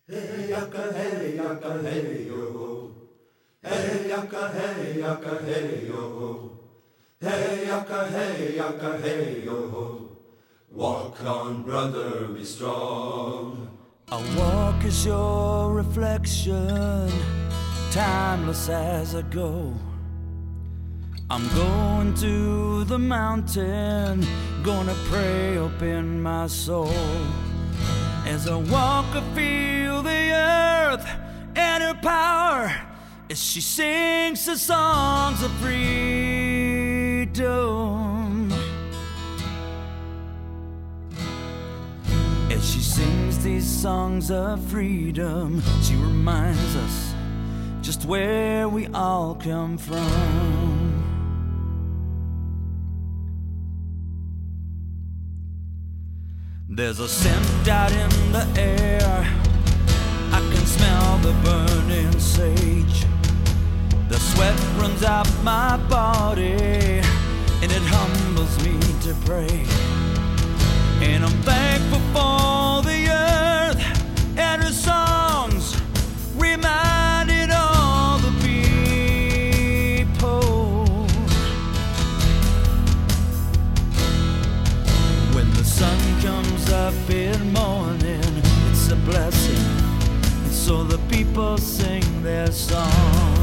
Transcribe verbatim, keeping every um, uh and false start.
Hey yaka hey yaka hey yo. Hey yaka hey yaka hey yo. Hey yaka hey yaka hey yo. Walk on, brother, be strong. I walk as your reflection, timeless as I go. I'm going to the mountain, gonna pray open my soul. As I walk I feel the earth and her power, as she sings the songs of freedom. As she sings these songs of freedom, she reminds us just where we all come from. There's a scent out in the air, I can smell the burning sage. The sweat runs out my body, and it humbles me to pray. And I'm thankful for the earth and her songs, reminding all the people. When the sun comes up in morning, it's a blessing, and so the people sing their song.